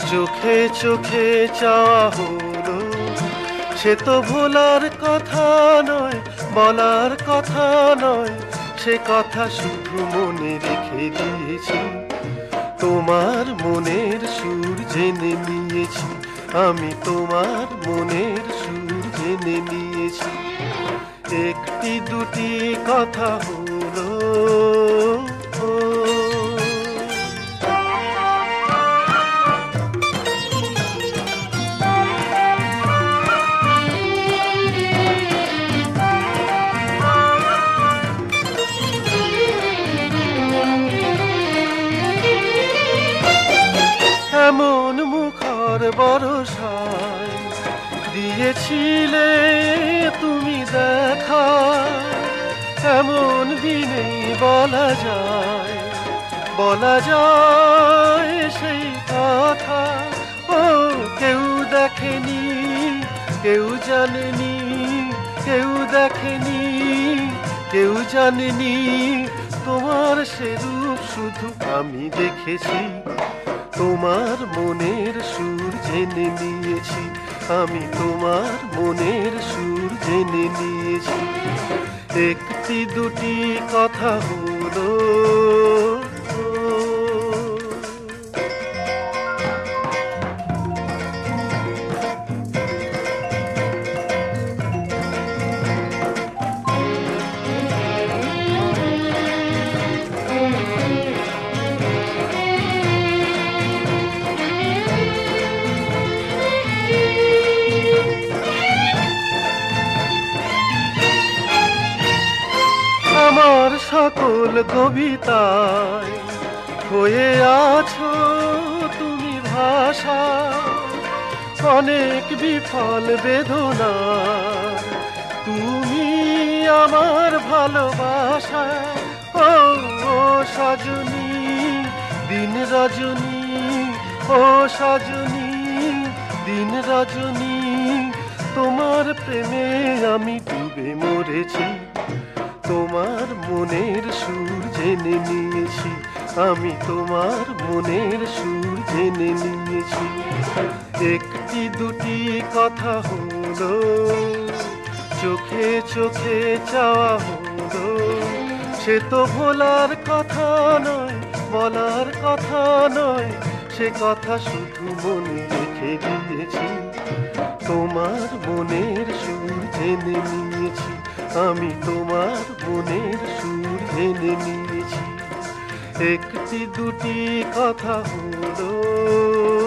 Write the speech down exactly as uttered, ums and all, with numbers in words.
চোখে চোখে চাওয়া হলো, সে তো ভোলার কথা নয়, বলার কথা নয়, সে কথা শুধু মনে রেখে দিয়েছি। তোমার মনের সুর জেনে নিয়েছি, আমি তোমার মনের সুর জেনে নিয়েছি। একটি দুটি কথা হলো, এমন মুখর বরসায় দিয়েছিলে তুমি দেখা, এমন দিনেই বলা যায়, বলা যায় সেই কথা। ও কেউ দেখেনি, কেউ জানেনি, কেউ দেখেনি, কেউ জানেনি, তোমার সে রূপ শুধু আমি দেখেছি। তোমার মনের সুর জেনে নিয়েছি, আমি তোমার মনের সুর জেনে নিয়েছি। একটি দুটি কথা হলো, আমার সকল কবিতায় হয়ে আছো তুমি ভাষা। অনেক বিফল বেদনা তুমি আমার ভালোবাসা। ও ও সজনী দিন রজনী, ও সজনী দিন রজনী, তোমার প্রেমে আমি ডুবে মরেছি। তোমার মনের সুর জেনে নিয়েছি, আমি তোমার মনের সুর জেনে নিয়েছি। একটি দুটি কথা হলো, চোখে চোখে চাওয়া হলো, সে তো ভোলার কথা নয়, বলার কথা নয়, সে কথা শুধু মনে রেখে দিয়েছি। তোমার মনের সুর জেনে নিয়েছি, আমি তোমার মনের সুর জেনে নিয়েছি। একটি দুটি কথা হলো।